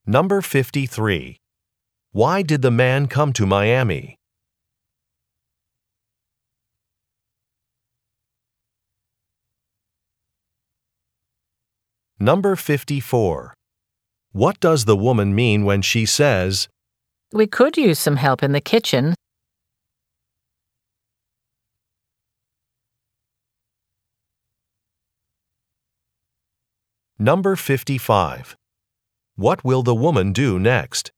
Number 53. Why did the man come to Miami? Number 54. What does the woman mean when she says, We could use some help in the kitchen. Number 55. What will the woman do next?